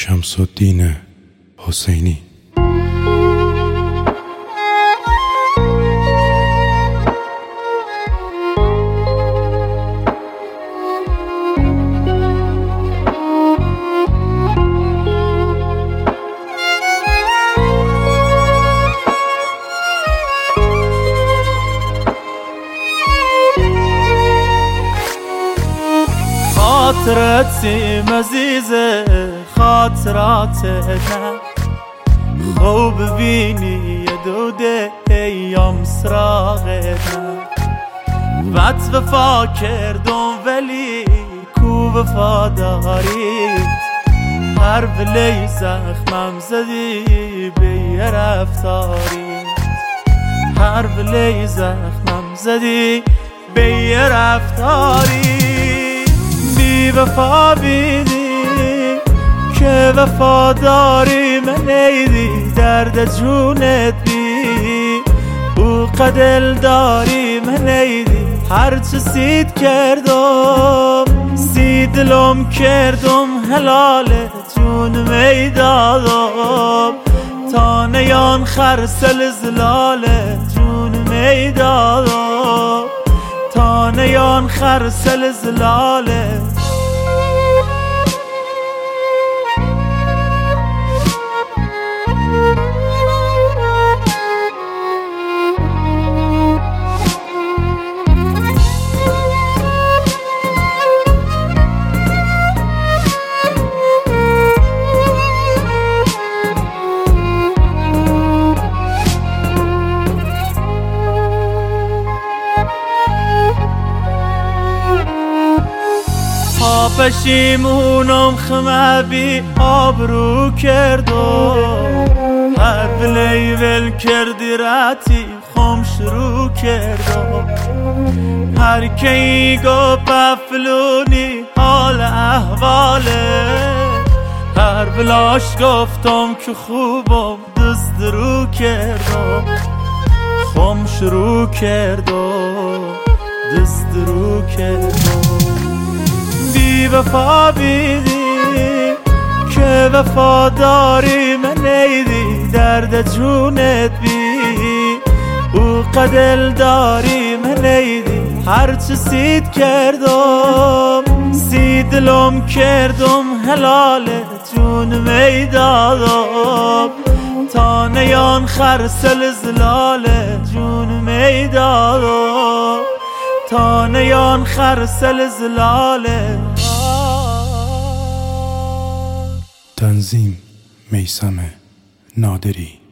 شمس‌الدین حسینی. خاطرتیم عزیزه خاطراتنا خوب ببینی یه دوده ایام سراغنا وقت وفا کردم ولی کو وفاداریت هر ولی زخمم زدی به یه رفتاریت هر ولی زخمم زدی به یه رفتاریت بی وفا بیدی که وفاداری من ایدی درد جونت بی او قدل داری من ایدی هرچه سید کردم سیدلم کردم حلال جون میدادم تا نیان خرسل زلال جون میدادم تا نیان خرسل زلاله پشیمونم خمه بی آبرو کردم هر ولی ول کردی راتی خم شروع کردم هر کی گو پفلونی حال احواله هر بلاش گفتم که خوبم دست درو کردم خم شروع کردم دست درو کردم بی وفا بیدی که وفاداری من ایدی درد جونت بی او قدل داری من ایدی هرچه سید کردم سیدلم کردم حلال جون میدادم تا نیان خرسل زلال جون میدادم تا نیان خرسل زلاله. تنظیم میثم نادری.